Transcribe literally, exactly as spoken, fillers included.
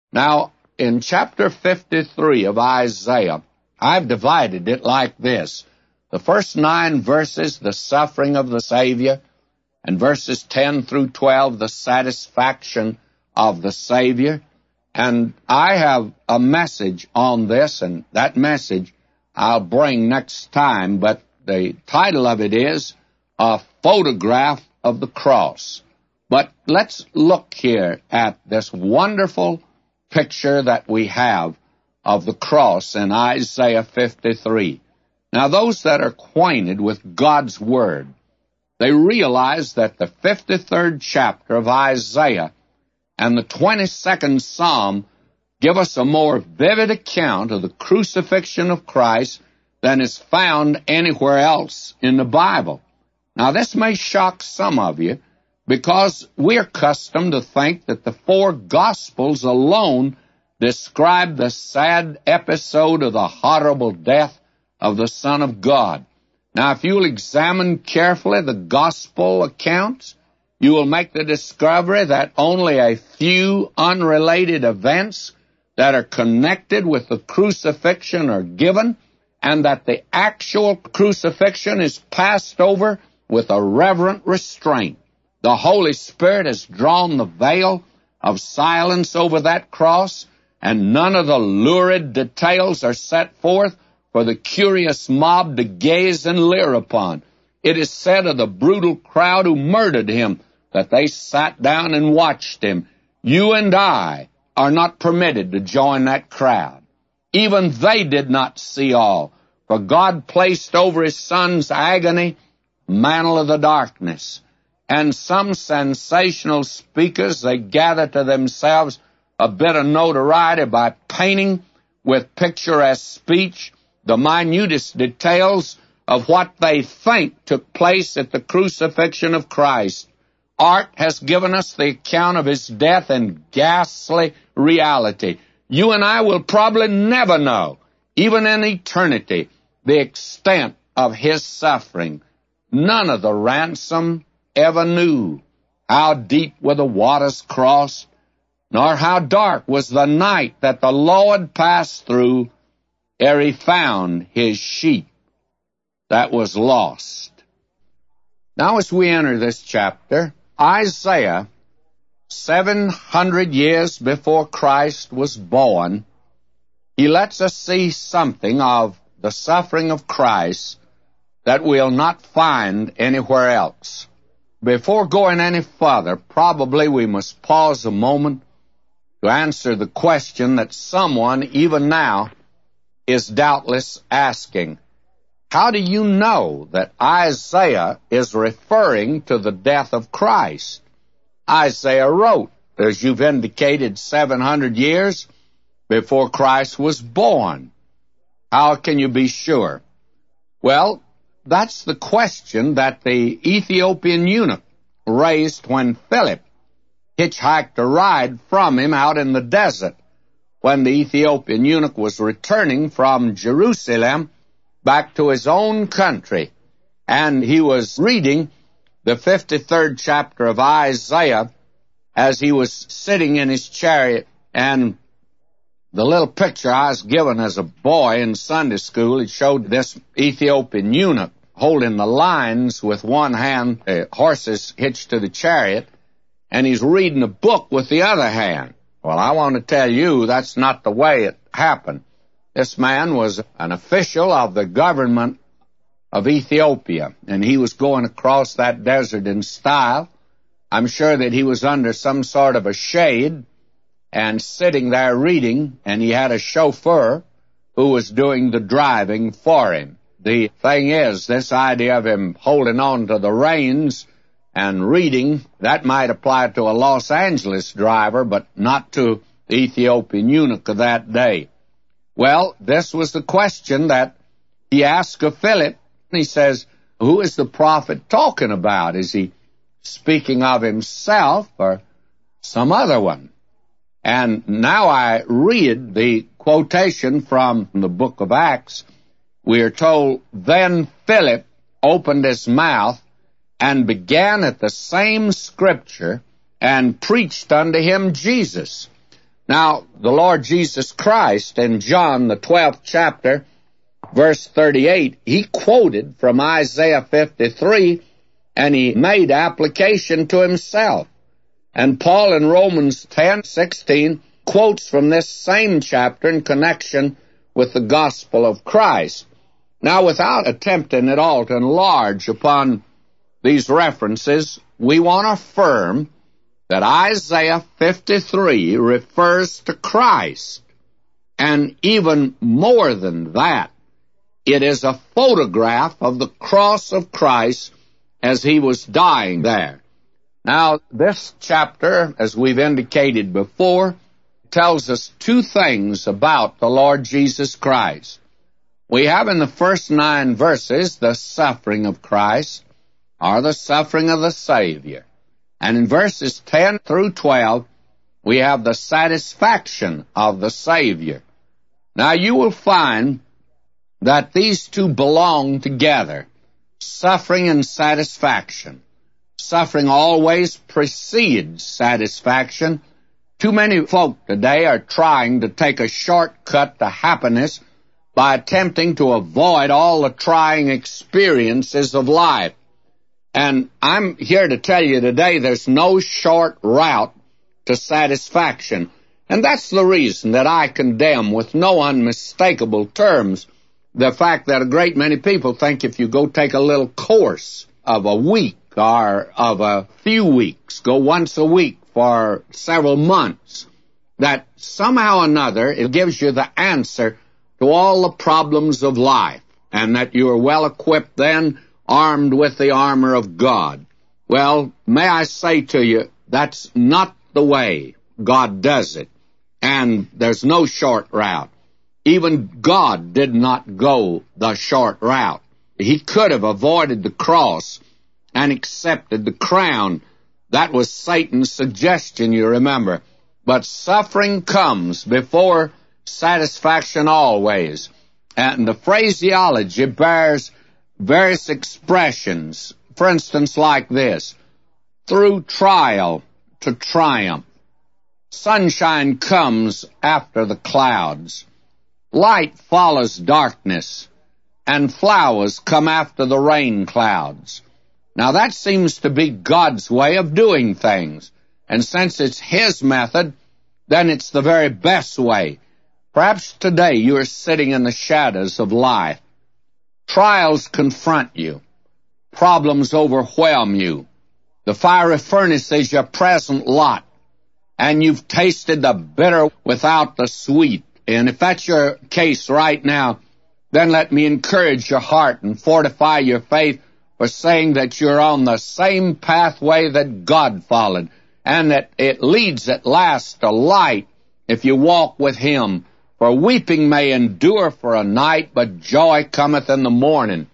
Now, in chapter fifty-three of Isaiah, I've divided it like this. The first nine verses, the suffering of the Savior, and verses ten through twelve, the satisfaction of the Savior. And I have a message on this, and that message I'll bring next time, but the title of it is A Photograph of the Cross. But let's look here at this wonderful picture that we have of the cross in Isaiah fifty-three. Now, those that are acquainted with God's Word, they realize that the fifty-third chapter of Isaiah and the twenty-second Psalm give us a more vivid account of the crucifixion of Christ than is found anywhere else in the Bible. Now, this may shock some of you, because we're accustomed to think that the four Gospels alone describe the sad episode of the horrible death of the Son of God. Now, if you'll examine carefully the Gospel accounts, you will make the discovery that only a few unrelated events that are connected with the crucifixion are given, and that the actual crucifixion is passed over with a reverent restraint. The Holy Spirit has drawn the veil of silence over that cross, and none of the lurid details are set forth for the curious mob to gaze and leer upon. It is said of the brutal crowd who murdered him that they sat down and watched him. You and I are not permitted to join that crowd. Even they did not see all, for God placed over his Son's agony a mantle of the darkness. And some sensational speakers, they gather to themselves a bit of notoriety by painting with picturesque speech the minutest details of what they think took place at the crucifixion of Christ. Art has given us the account of his death in ghastly reality. You and I will probably never know, even in eternity, the extent of his suffering. None of the ransom ever knew how deep were the waters crossed, nor how dark was the night that the Lord passed through ere he found his sheep that was lost. Now, as we enter this chapter, Isaiah, seven hundred years before Christ was born, he lets us see something of the suffering of Christ that we'll not find anywhere else. Before going any further, probably we must pause a moment to answer the question that someone, even now, is doubtless asking. How do you know that Isaiah is referring to the death of Christ? Isaiah wrote, as you've indicated, seven hundred years before Christ was born. How can you be sure? Well, that's the question that the Ethiopian eunuch raised when Philip hitchhiked a ride from him out in the desert, when the Ethiopian eunuch was returning from Jerusalem back to his own country. And he was reading the fifty-third chapter of Isaiah as he was sitting in his chariot. And the little picture I was given as a boy in Sunday school, it showed this Ethiopian eunuch holding the lines with one hand, the horses hitched to the chariot, and he's reading a book with the other hand. Well, I want to tell you that's not the way it happened. This man was an official of the government of Ethiopia, and he was going across that desert in style. I'm sure that he was under some sort of a shade and sitting there reading, and he had a chauffeur who was doing the driving for him. The thing is, this idea of him holding on to the reins and reading, that might apply to a Los Angeles driver, but not to the Ethiopian eunuch of that day. Well, this was the question that he asked of Philip. He says, who is the prophet talking about? Is he speaking of himself or some other one? And now I read the quotation from the book of Acts. We are told, then Philip opened his mouth and began at the same scripture and preached unto him Jesus. Now, the Lord Jesus Christ in John, the twelfth chapter, verse thirty-eight, he quoted from Isaiah fifty-three, and he made application to himself. And Paul in Romans ten sixteen quotes from this same chapter in connection with the gospel of Christ. Now, without attempting at all to enlarge upon these references, we want to affirm that Isaiah fifty-three refers to Christ. And even more than that, it is a photograph of the cross of Christ as he was dying there. Now, this chapter, as we've indicated before, tells us two things about the Lord Jesus Christ. We have in the first nine verses the suffering of Christ, or the suffering of the Savior. And in verses ten through twelve, we have the satisfaction of the Savior. Now, you will find that these two belong together, suffering and satisfaction. Suffering always precedes satisfaction. Too many folk today are trying to take a shortcut to happiness by attempting to avoid all the trying experiences of life. And I'm here to tell you today there's no short route to satisfaction. And that's the reason that I condemn with no unmistakable terms the fact that a great many people think if you go take a little course of a week or of a few weeks, go once a week for several months, that somehow or another it gives you the answer to all the problems of life, and that you are well equipped then, armed with the armor of God. Well, may I say to you, that's not the way God does it, and there's no short route. Even God did not go the short route. He could have avoided the cross and accepted the crown. That was Satan's suggestion, you remember. But suffering comes before satisfaction always. And the phraseology bears various expressions. For instance, like this: through trial to triumph. Sunshine comes after the clouds. Light follows darkness, and flowers come after the rain clouds. Now that seems to be God's way of doing things, and since it's His method, then it's the very best way. Perhaps today you are sitting in the shadows of life. Trials confront you. Problems overwhelm you. The fiery furnace is your present lot, and you've tasted the bitter without the sweet. And if that's your case right now, then let me encourage your heart and fortify your faith for saying that you're on the same pathway that God followed, and that it leads at last to light if you walk with Him. For weeping may endure for a night, but joy cometh in the morning.